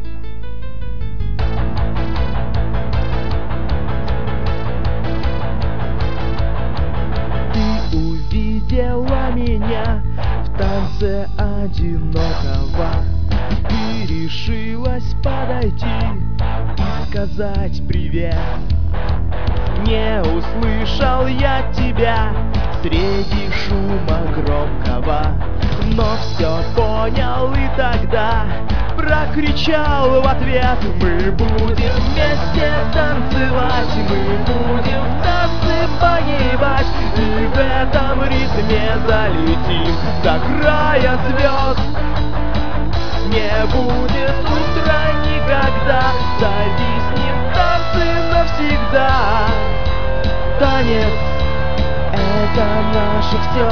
Ты увидела меня в танце одинокого. Ты решилась подойти и сказать привет. Не услышал я тебя среди шума громкого, но все понял и тогда прокричал в ответ: мы будем вместе танцевать, мы будем в танце погибать, и в этом ритме залетим до края звезд. Не будет утра никогда, зависнем в танце навсегда. Танец — это наше все.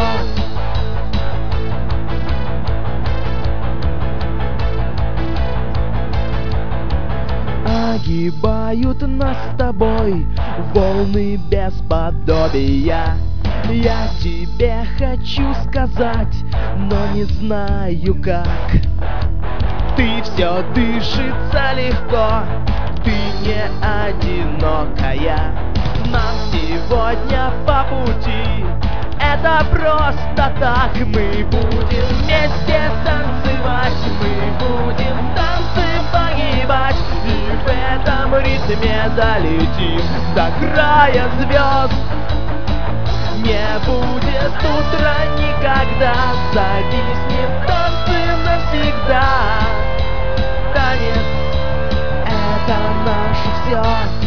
Огибают нас с тобой волны бесподобия. Я тебе хочу сказать, но не знаю как. Ты все дышится легко, ты не одинокая. Нам сегодня по пути, это просто так. Мы будем вместе танцевать, мы будем в танце погибать, и в этом ритме долетим до края звезд. Не будет утра никогда, зависнем в танце навсегда. Танец — это наше все.